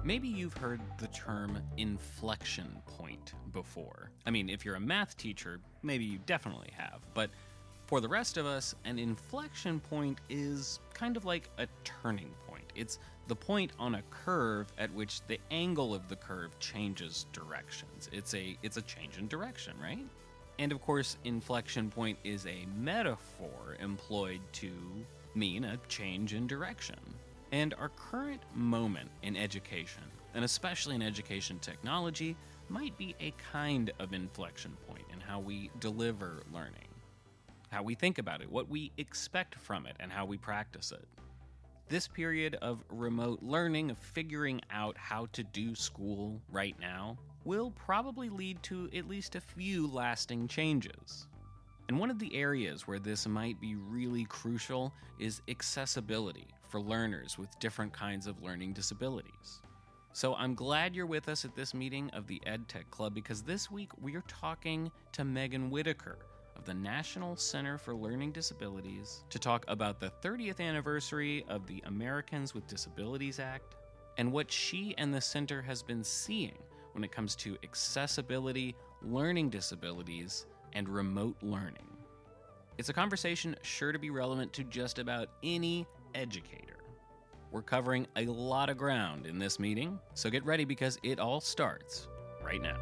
Maybe you've heard the term inflection point before. I mean, if you're a math teacher, maybe you definitely have. But for the rest of us, an inflection point is kind of like a turning point. It's the point on a curve at which the angle of the curve changes directions. It's a change in direction, right? And of course, inflection point is a metaphor employed to mean a change in direction. And our current moment in education, and especially in education technology, might be a kind of inflection point in how we deliver learning, how we think about it, what we expect from it, and how we practice it. This period of remote learning, of figuring out how to do school right now, will probably lead to at least a few lasting changes. And one of the areas where this might be really crucial is accessibility for learners with different kinds of learning disabilities. So I'm glad you're with us at this meeting of the EdTech Club, because this week we're talking to Megan Whitaker of the National Center for Learning Disabilities to talk about the 30th anniversary of the Americans with Disabilities Act and what she and the center has been seeing when it comes to accessibility, learning disabilities, and remote learning. It's a conversation sure to be relevant to just about any educator. We're covering a lot of ground in this meeting, so get ready because it all starts right now.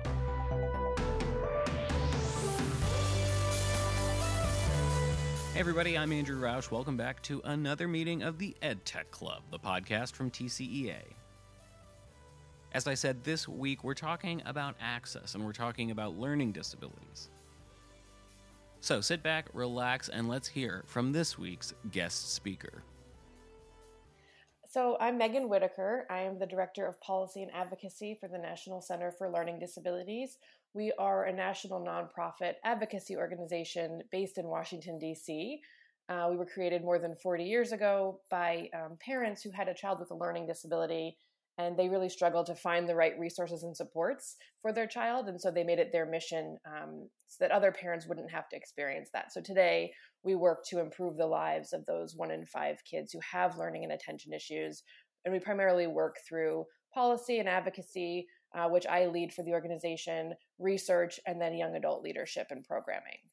Hey everybody, I'm Andrew Roush. Welcome back to another meeting of the EdTech Club, the podcast from TCEA. As I said, this week we're talking about access and we're talking about learning disabilities. So sit back, relax, and let's hear from this week's guest speaker. So I'm Megan Whitaker. I am the Director of Policy and Advocacy for the National Center for Learning Disabilities. We are a national nonprofit advocacy organization based in Washington, D.C. We were created more than 40 years ago by parents who had a child with a learning disability, and they really struggled to find the right resources and supports for their child. And so they made it their mission so that other parents wouldn't have to experience that. So today we work to improve the lives of those 1 in 5 kids who have learning and attention issues. And we primarily work through policy and advocacy, which I lead for the organization, research, and then young adult leadership and programming.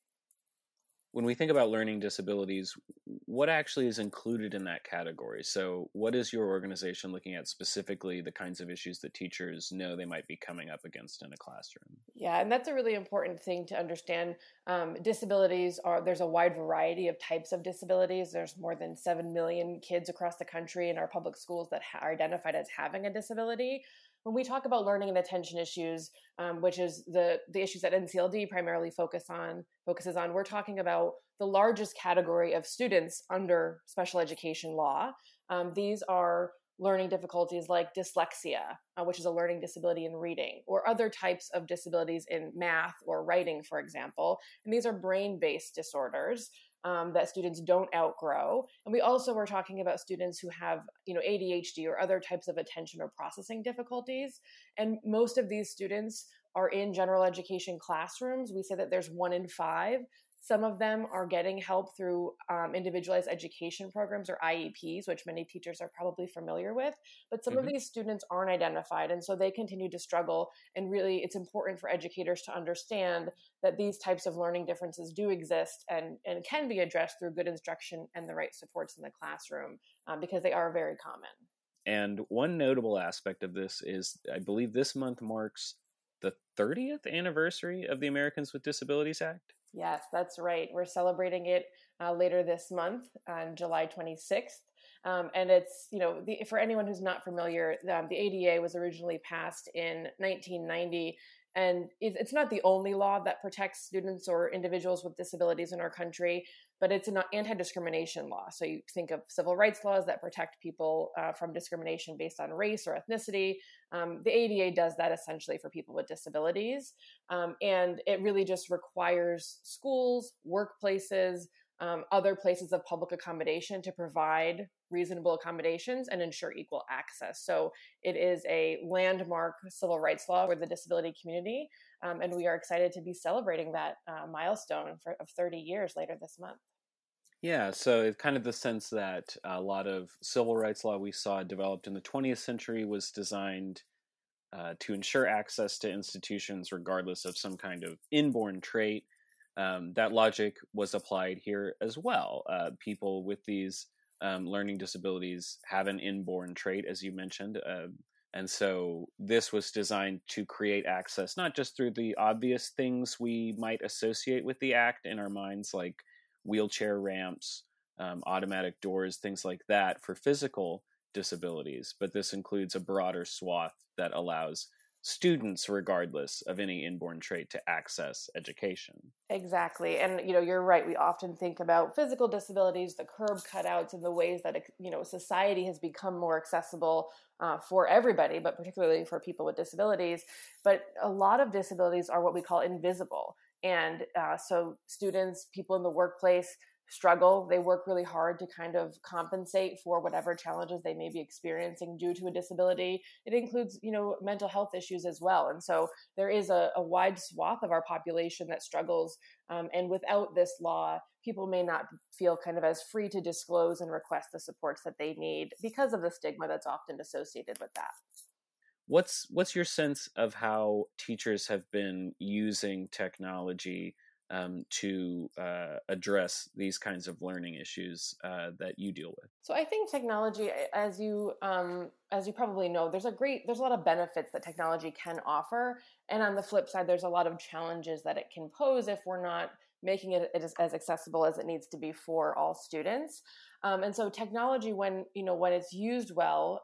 When we think about learning disabilities, what actually is included in that category? So what is your organization looking at specifically the kinds of issues that teachers know they might be coming up against in a classroom? Yeah, and that's a really important thing to understand. Disabilities there's a wide variety of types of disabilities. There's more than 7 million kids across the country in our public schools that are identified as having a disability. When we talk about learning and attention issues, which is the issues that NCLD primarily focuses on, we're talking about the largest category of students under special education law. These are learning difficulties like dyslexia, which is a learning disability in reading, or other types of disabilities in math or writing, for example. And these are brain-based disorders that students don't outgrow. And we also were talking about students who have, ADHD or other types of attention or processing difficulties. And most of these students are in general education classrooms. We say that there's 1 in 5. Some of them are getting help through individualized education programs or IEPs, which many teachers are probably familiar with. But some of these students aren't identified, and so they continue to struggle. And really, it's important for educators to understand that these types of learning differences do exist and can be addressed through good instruction and the right supports in the classroom because they are very common. And one notable aspect of this is, I believe this month marks the 30th anniversary of the Americans with Disabilities Act. Yes, that's right. We're celebrating it later this month on July 26th. And it's, for anyone who's not familiar, the ADA was originally passed in 1990. And it's not the only law that protects students or individuals with disabilities in our country, but it's an anti-discrimination law. So you think of civil rights laws that protect people from discrimination based on race or ethnicity. The ADA does that essentially for people with disabilities. And it really just requires schools, workplaces, other places of public accommodation to provide reasonable accommodations and ensure equal access. So it is a landmark civil rights law for the disability community. And we are excited to be celebrating that milestone of 30 years later this month. Yeah, so it's kind of the sense that a lot of civil rights law we saw developed in the 20th century was designed to ensure access to institutions regardless of some kind of inborn trait. That logic was applied here as well. People with these learning disabilities have an inborn trait, as you mentioned. And so this was designed to create access, not just through the obvious things we might associate with the act in our minds, like wheelchair ramps, automatic doors, things like that for physical disabilities, but this includes a broader swath that allows students, regardless of any inborn trait, to access education. Exactly. And, you're right. We often think about physical disabilities, the curb cutouts, and the ways that, society has become more accessible for everybody, but particularly for people with disabilities. But a lot of disabilities are what we call invisible. And so students, people in the workplace struggle. They work really hard to kind of compensate for whatever challenges they may be experiencing due to a disability. It includes, mental health issues as well. And so there is a wide swath of our population that struggles. And without this law, people may not feel kind of as free to disclose and request the supports that they need because of the stigma that's often associated with that. What's your sense of how teachers have been using technology to address these kinds of learning issues that you deal with? So I think technology, as you probably know, there's a lot of benefits that technology can offer, and on the flip side, there's a lot of challenges that it can pose if we're not making it as accessible as it needs to be for all students. And so technology, when it's used well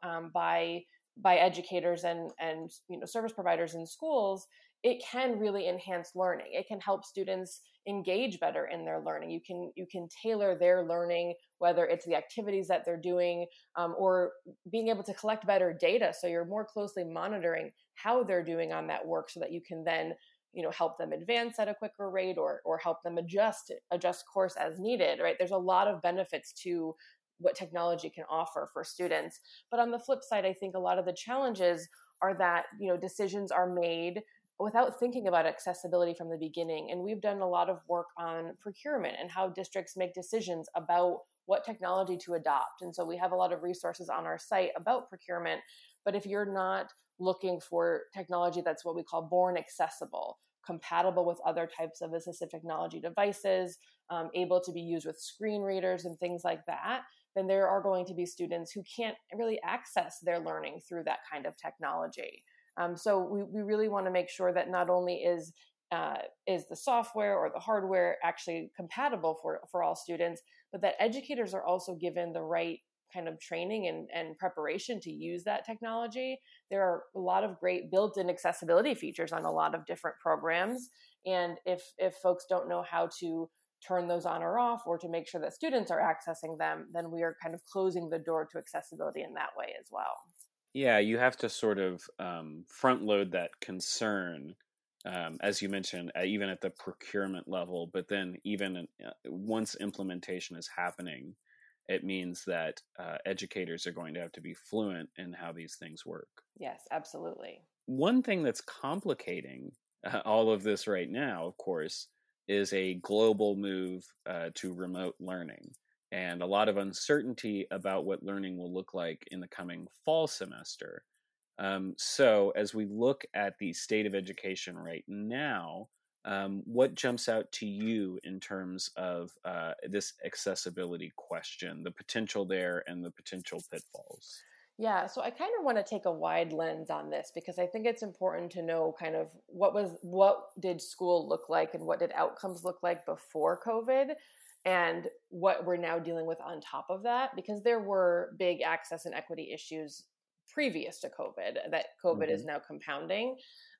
by educators and service providers in schools, it can really enhance learning. It can help students engage better in their learning. You can tailor their learning, whether it's the activities that they're doing or being able to collect better data. So you're more closely monitoring how they're doing on that work, so that you can then help them advance at a quicker rate or help them adjust course as needed. Right? There's a lot of benefits to what technology can offer for students. But on the flip side, I think a lot of the challenges are that, decisions are made without thinking about accessibility from the beginning. And we've done a lot of work on procurement and how districts make decisions about what technology to adopt. And so we have a lot of resources on our site about procurement. But if you're not looking for technology that's what we call born accessible, compatible with other types of assistive technology devices, able to be used with screen readers and things like that, then there are going to be students who can't really access their learning through that kind of technology. So we really want to make sure that not only is the software or the hardware actually compatible for all students, but that educators are also given the right kind of training and preparation to use that technology. There are a lot of great built-in accessibility features on a lot of different programs. And if folks don't know how to turn those on or off, or to make sure that students are accessing them, then we are kind of closing the door to accessibility in that way as well. Yeah, you have to sort of front load that concern, as you mentioned, even at the procurement level, but then even once implementation is happening, it means that educators are going to have to be fluent in how these things work. Yes, absolutely. One thing that's complicating all of this right now, of course, is a global move to remote learning, and a lot of uncertainty about what learning will look like in the coming fall semester. So, as we look at the state of education right now, what jumps out to you in terms of this accessibility question, the potential there and the potential pitfalls? Yeah, so I kind of want to take a wide lens on this, because I think it's important to know kind of what did school look like and what did outcomes look like before COVID, and what we're now dealing with on top of that, because there were big access and equity issues previous to COVID that COVID is now compounding.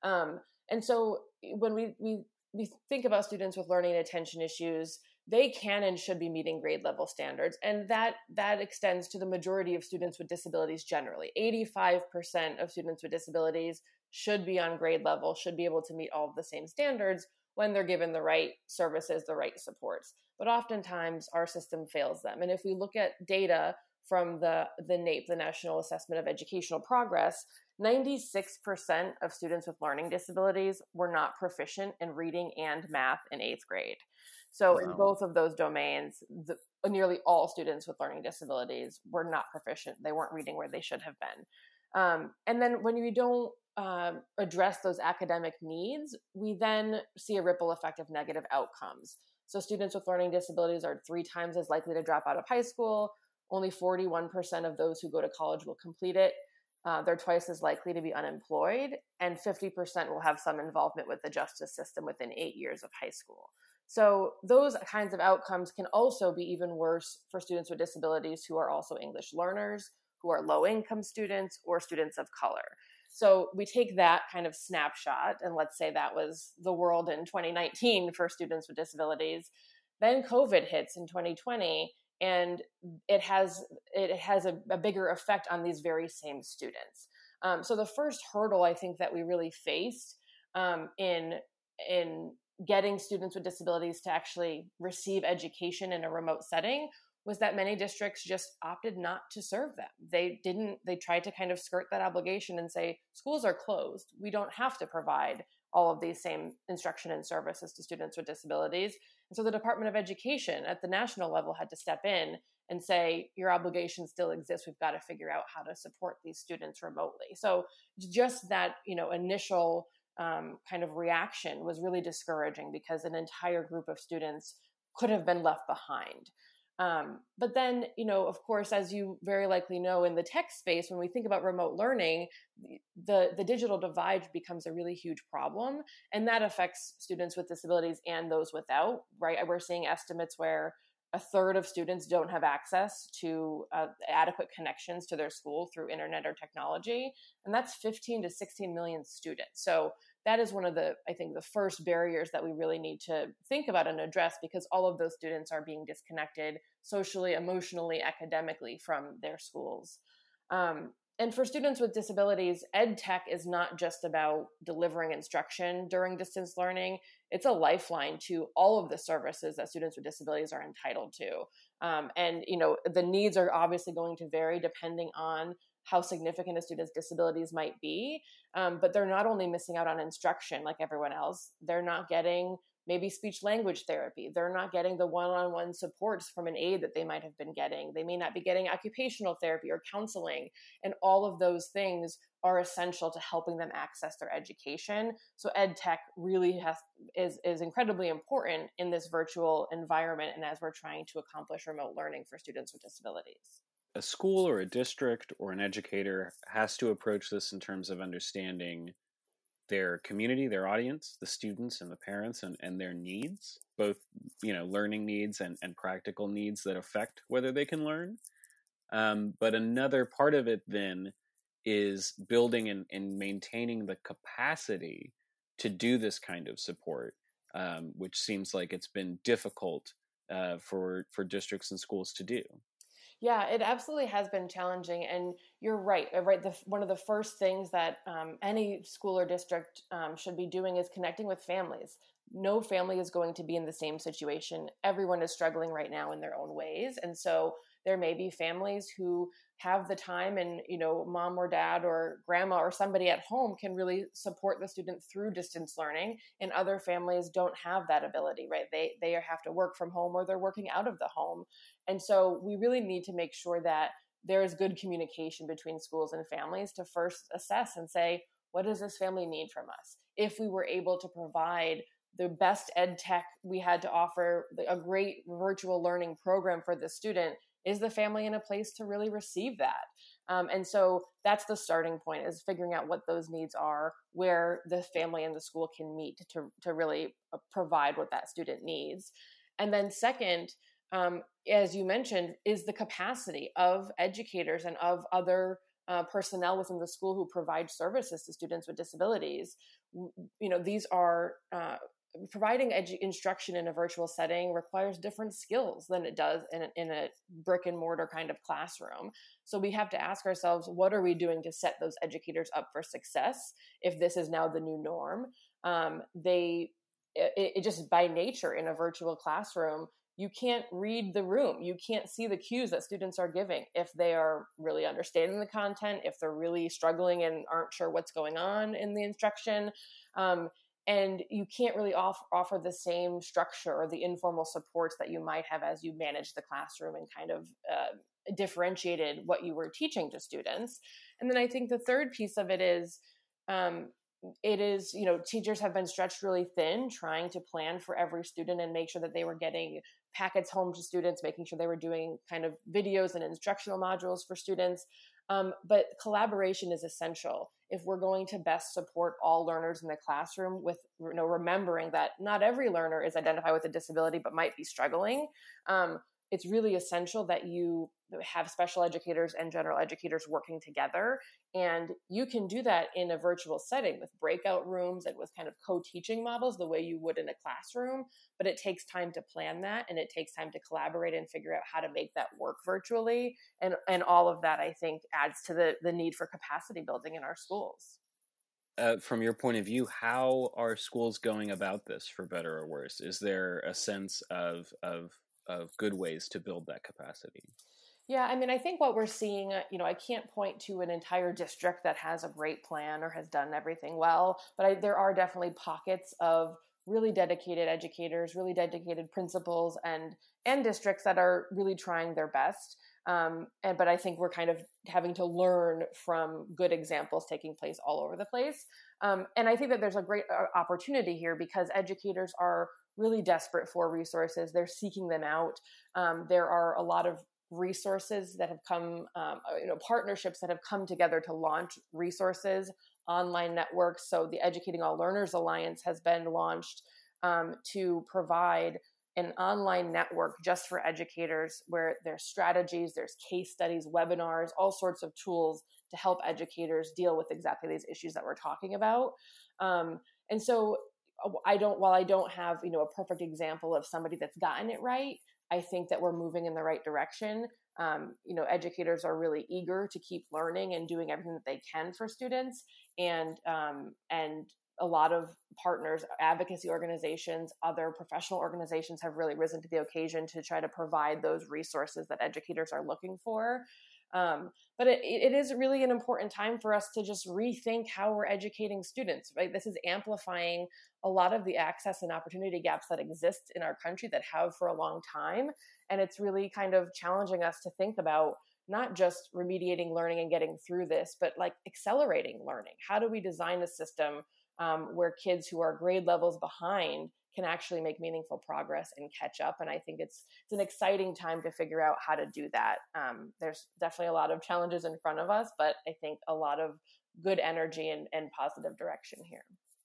And so when we think about students with learning and attention issues, they can and should be meeting grade level standards. And that extends to the majority of students with disabilities generally. 85% of students with disabilities should be on grade level, should be able to meet all of the same standards when they're given the right services, the right supports. But oftentimes our system fails them. And if we look at data from the NAEP, the National Assessment of Educational Progress, 96% of students with learning disabilities were not proficient in reading and math in 8th grade. So in Wow. both of those domains, nearly all students with learning disabilities were not proficient. They weren't reading where they should have been. And then when you don't address those academic needs, we then see a ripple effect of negative outcomes. So students with learning disabilities are 3 times as likely to drop out of high school. Only 41% of those who go to college will complete it. They're twice as likely to be unemployed, and 50% will have some involvement with the justice system within 8 years of high school. So those kinds of outcomes can also be even worse for students with disabilities who are also English learners, who are low-income students, or students of color. So we take that kind of snapshot, and let's say that was the world in 2019 for students with disabilities. Then COVID hits in 2020, and it has a bigger effect on these very same students. So the first hurdle I think that we really faced in getting students with disabilities to actually receive education in a remote setting was that many districts just opted not to serve them. They tried to kind of skirt that obligation and say, schools are closed. We don't have to provide all of these same instruction and services to students with disabilities. And so the Department of Education at the national level had to step in and say, your obligation still exists. We've got to figure out how to support these students remotely. So just that, initial kind of reaction was really discouraging because an entire group of students could have been left behind. But then, of course, as you very likely know, in the tech space, when we think about remote learning, the digital divide becomes a really huge problem. And that affects students with disabilities and those without, right? We're seeing estimates where a third of students don't have access to adequate connections to their school through internet or technology. And that's 15 to 16 million students. So that is one of the first barriers that we really need to think about and address, because all of those students are being disconnected socially, emotionally, academically from their schools. And for students with disabilities, ed tech is not just about delivering instruction during distance learning. It's a lifeline to all of the services that students with disabilities are entitled to. And the needs are obviously going to vary depending on how significant a student's disabilities might be. But they're not only missing out on instruction like everyone else, they're not getting maybe speech language therapy. They're not getting the one-on-one supports from an aide that they might have been getting. They may not be getting occupational therapy or counseling. And all of those things are essential to helping them access their education. So ed tech really is incredibly important in this virtual environment and as we're trying to accomplish remote learning for students with disabilities. A school or a district or an educator has to approach this in terms of understanding their community, their audience, the students and the parents and their needs, both, learning needs and practical needs that affect whether they can learn. But another part of it then is building and maintaining the capacity to do this kind of support, which seems like it's been difficult for districts and schools to do. Yeah, it absolutely has been challenging, and you're right. Right, one of the first things that any school or district should be doing is connecting with families. No family is going to be in the same situation. Everyone is struggling right now in their own ways, and so there may be families who have the time, and mom or dad or grandma or somebody at home can really support the student through distance learning, and other families don't have that ability. Right, they have to work from home or they're working out of the home. And so we really need to make sure that there is good communication between schools and families to first assess and say, what does this family need from us? If we were able to provide the best ed tech we had to offer, a great virtual learning program for the student, is the family in a place to really receive that? And so that's the starting point, is figuring out what those needs are, where the family and the school can meet to really provide what that student needs. And then second, as you mentioned, is the capacity of educators and of other personnel within the school who provide services to students with disabilities. These are providing instruction in a virtual setting requires different skills than it does in a brick and mortar kind of classroom. So we have to ask ourselves, what are we doing to set those educators up for success if this is now the new norm? It just by nature in a virtual classroom, you can't read the room. You can't see the cues that students are giving if they are really understanding the content, if they're really struggling and aren't sure what's going on in the instruction. and you can't really offer the same structure or the informal supports that you might have as you manage the classroom and kind of differentiated what you were teaching to students. And then I think the third piece of it is, teachers have been stretched really thin trying to plan for every student and make sure that they were getting packets home to students, making sure they were doing kind of videos and instructional modules for students. But collaboration is essential if we're going to best support all learners in the classroom, with remembering that not every learner is identified with a disability but might be struggling. It's really essential that you have special educators and general educators working together. And you can do that in a virtual setting with breakout rooms and with kind of co-teaching models the way you would in a classroom. But it takes time to plan that, and it takes time to collaborate and figure out how to make that work virtually. And all of that, I think, adds to the need for capacity building in our schools. From your point of view, how are schools going about this, for better or worse? Is there a sense of good ways to build that capacity? Yeah, I mean, I think what we're seeing, I can't point to an entire district that has a great plan or has done everything well, but there are definitely pockets of really dedicated educators, really dedicated principals, and districts that are really trying their best. But I think we're kind of having to learn from good examples taking place all over the place. And I think that there's a great opportunity here because educators are really desperate for resources. They're seeking them out. There are a lot of resources that have come, partnerships that have come together to launch resources, online networks. So the Educating All Learners Alliance has been launched to provide an online network just for educators where there's strategies, there's case studies, webinars, all sorts of tools to help educators deal with exactly these issues that we're talking about. And so while I don't have, a perfect example of somebody that's gotten it right, I think that we're moving in the right direction. Educators are really eager to keep learning and doing everything that they can for students. And a lot of partners, advocacy organizations, other professional organizations have really risen to the occasion to try to provide those resources that educators are looking for. But it is really an important time for us to just rethink how we're educating students, right? This is amplifying a lot of the access and opportunity gaps that exist in our country that have for a long time. And it's really kind of challenging us to think about not just remediating learning and getting through this, but like accelerating learning. How do we design a system where kids who are grade levels behind can actually make meaningful progress and catch up? And I think it's an exciting time to figure out how to do that. There's definitely a lot of challenges in front of us, but I think a lot of good energy and positive direction here.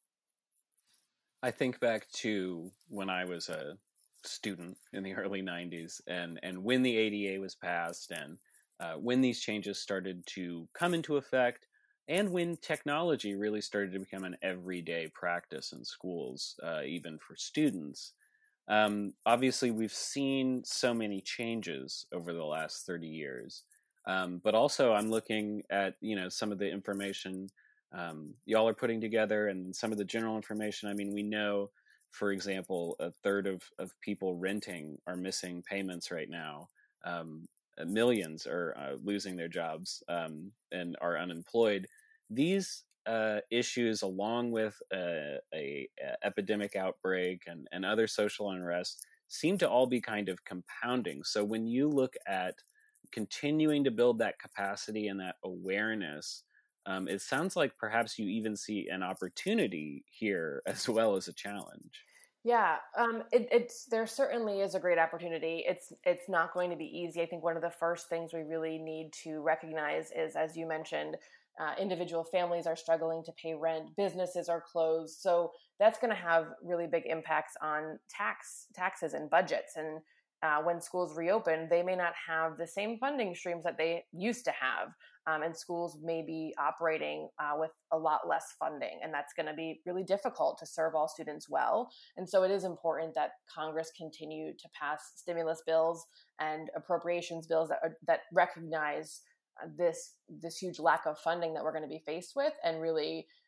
I think back to when I was a student in the early 90s and when the ADA was passed and when these changes started to come into effect, and when technology really started to become an everyday practice in schools, even for students. Obviously, we've seen so many changes over the last 30 years. But also, I'm looking at, some of the information y'all are putting together and some of the general information. I mean, we know, for example, a third of people renting are missing payments right now. Millions are losing their jobs and are unemployed. These issues, along with a epidemic outbreak and other social unrest, seem to all be kind of compounding. So when you look at continuing to build that capacity and that awareness, it sounds like perhaps you even see an opportunity here as well as a challenge. Yeah, there certainly is a great opportunity. It's not going to be easy. I think one of the first things we really need to recognize is, as you mentioned, individual families are struggling to pay rent, businesses are closed, so that's going to have really big impacts on taxes and budgets. And when schools reopen, they may not have the same funding streams that they used to have. And schools may be operating with a lot less funding, and that's going to be really difficult to serve all students well. And so it is important that Congress continue to pass stimulus bills and appropriations bills that recognize this huge lack of funding that we're going to be faced with, and really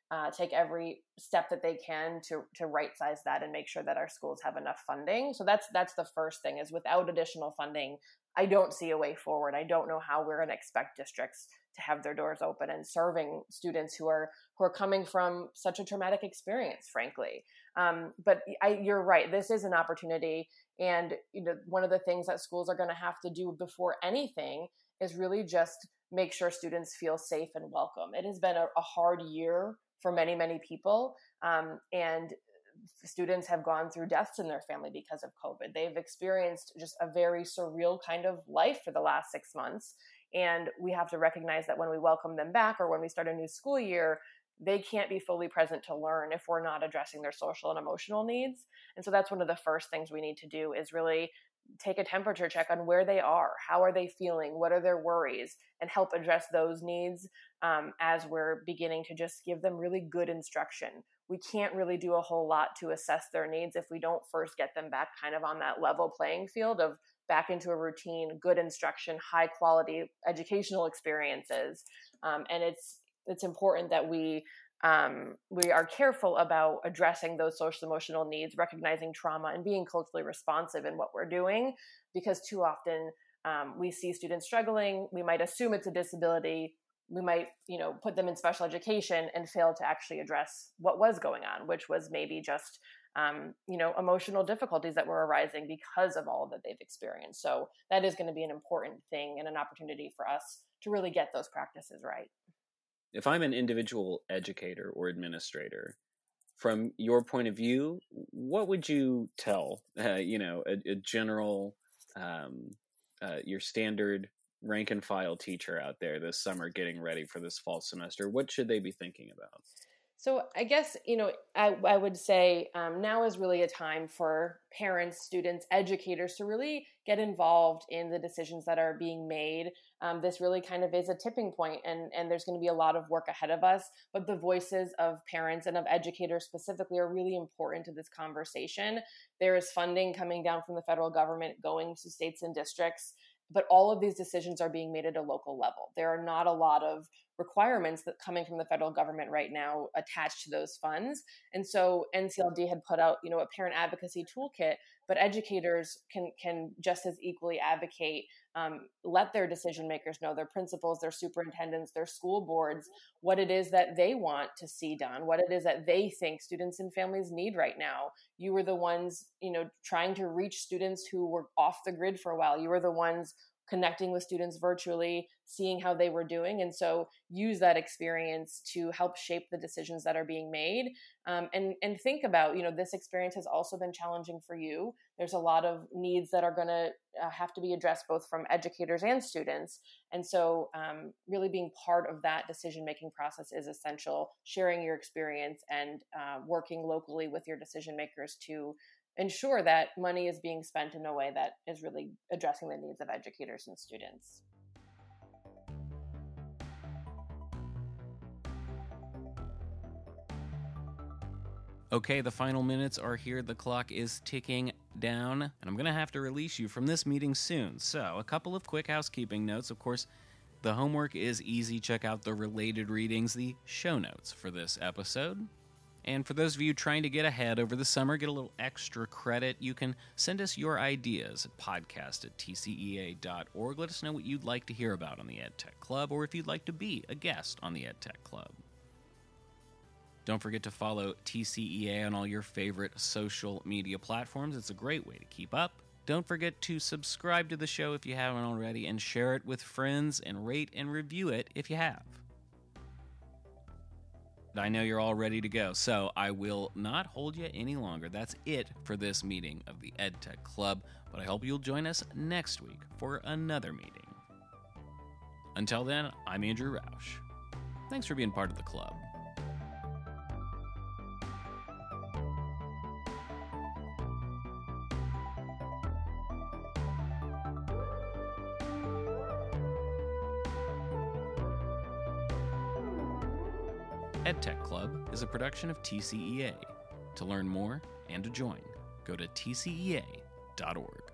take every step that they can to right size that and make sure that our schools have enough funding. So that's the first thing, is without additional funding, I don't see a way forward. I don't know how we're going to expect districts to have their doors open and serving students who are coming from such a traumatic experience, frankly. But you're right. This is an opportunity. And one of the things that schools are going to have to do before anything is really just make sure students feel safe and welcome. It has been a hard year for many, many people. And students have gone through deaths in their family because of COVID. They've experienced just a very surreal kind of life for the last 6 months. And we have to recognize that when we welcome them back, or when we start a new school year, they can't be fully present to learn if we're not addressing their social and emotional needs. And so that's one of the first things we need to do, is really take a temperature check on where they are. How are they feeling? What are their worries? And help address those needs as we're beginning to just give them really good instruction. We can't really do a whole lot to assess their needs if we don't first get them back kind of on that level playing field of back into a routine, good instruction, high quality educational experiences. And it's important that we are careful about addressing those social emotional needs, recognizing trauma, and being culturally responsive in what we're doing, because too often we see students struggling. We might assume it's a disability. We might, put them in special education and fail to actually address what was going on, which was maybe just, emotional difficulties that were arising because of all that they've experienced. So that is going to be an important thing and an opportunity for us to really get those practices right. If I'm an individual educator or administrator, from your point of view, what would you tell, a general, your standard rank and file teacher out there this summer getting ready for this fall semester? What should they be thinking about? So I guess, I would say now is really a time for parents, students, educators to really get involved in the decisions that are being made. This really kind of is a tipping point, and there's going to be a lot of work ahead of us. But the voices of parents and of educators specifically are really important to this conversation. There is funding coming down from the federal government going to states and districts, but all of these decisions are being made at a local level. There are not a lot of requirements that coming from the federal government right now attached to those funds. And so NCLD had put out, a parent advocacy toolkit, but educators can just as equally advocate, let their decision makers know, their principals, their superintendents, their school boards, what it is that they want to see done, what it is that they think students and families need right now. You were the ones, trying to reach students who were off the grid for a while. You were the ones connecting with students virtually, seeing how they were doing. And so use that experience to help shape the decisions that are being made. And think about, this experience has also been challenging for you. There's a lot of needs that are going to have to be addressed both from educators and students. And so really being part of that decision-making process is essential, sharing your experience and working locally with your decision makers to ensure that money is being spent in a way that is really addressing the needs of educators and students. Okay, the final minutes are here. The clock is ticking down, and I'm going to have to release you from this meeting soon. So, a couple of quick housekeeping notes. Of course, the homework is easy. Check out the related readings, the show notes for this episode. And for those of you trying to get ahead over the summer, get a little extra credit, you can send us your ideas at podcast@tcea.org. Let us know what you'd like to hear about on the EdTech Club, or if you'd like to be a guest on the EdTech Club. Don't forget to follow TCEA on all your favorite social media platforms. It's a great way to keep up. Don't forget to subscribe to the show if you haven't already, and share it with friends, and rate and review it if you have. I know you're all ready to go, so I will not hold you any longer. That's it for this meeting of the EdTech Club, but I hope you'll join us next week for another meeting. Until then, I'm Andrew Roush. Thanks for being part of the club. EdTech Club is a production of TCEA. To learn more and to join, go to tcea.org.